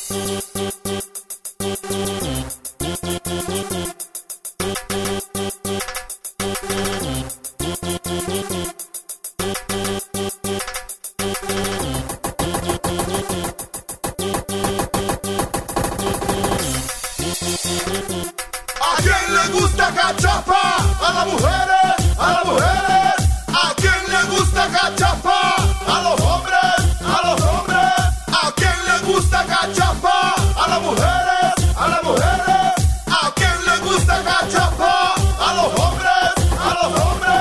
¿A quién le gusta cachapa? A las mujeres, a las mujeres. ¿A quién le gusta cachapa? A los hombres, a los hombres. ¿A quién le gusta cachapa? A las mujeres, a las mujeres. ¿A quién le gusta cachapa? A los hombres, a los hombres.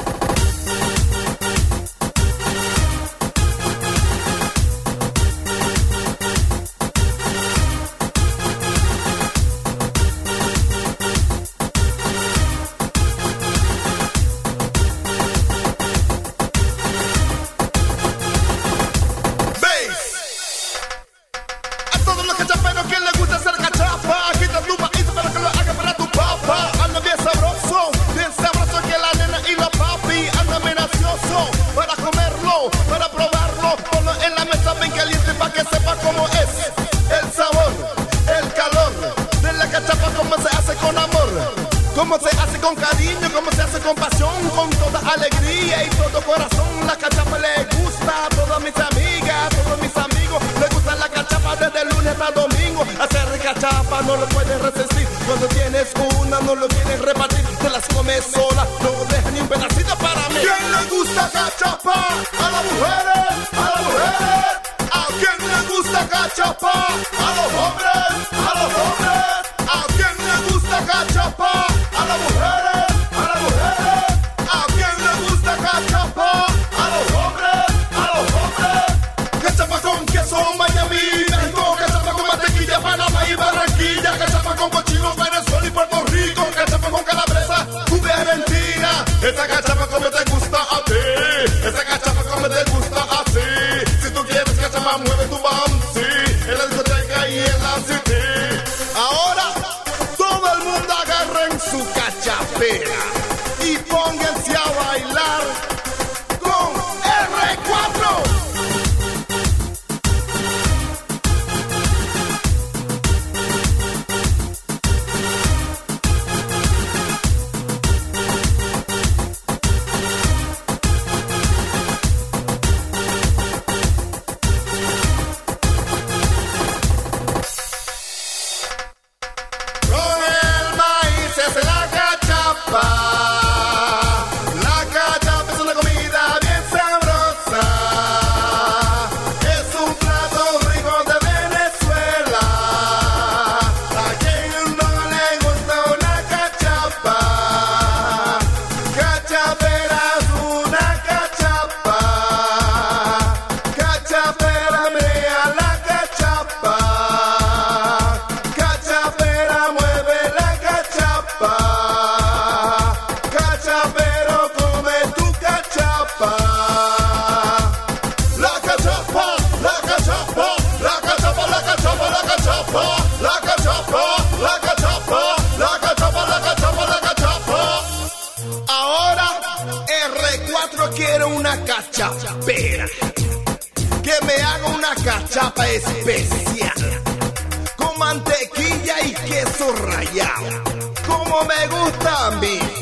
Cómo se hace con cariño, cómo se hace con pasión, con toda alegría y todo corazón. La cachapa le gusta a todas mis amigas, a todos mis amigos. Le gusta la cachapa desde lunes hasta domingo. Hacer cachapa no lo puedes resistir. Cuando tienes una no lo quieres repartir. Te las comes sola, no dejas ni un pedacito para mí. ¿Quién le gusta cachapa? A las mujeres, a las mujeres. ¿A quién le gusta cachapa? A los hombres, a los hombres. ¿A quién le gusta cachapa? A las mujeres, a las mujeres. ¿A quién le gusta cachapa? A los hombres, a los hombres. Cachapa con queso, Miami, México. Cachapa con mantequilla, Panamá y Barranquilla. Cachapa con cochino, Venezuela y Puerto Rico. Cachapa con calabresa, Cuba y Argentina. Esa cachapa como te gusta a ti. Esa cachapa como te gusta así. Si tú quieres cachapa, mueve tu bamsi. En la discoteca y en la city. Ahora todo el mundo agarren su cachapera y pónganse a bailar con R4. Quiero una cachapera que me haga una cachapa especial con mantequilla y queso rallado, como me gusta a mí.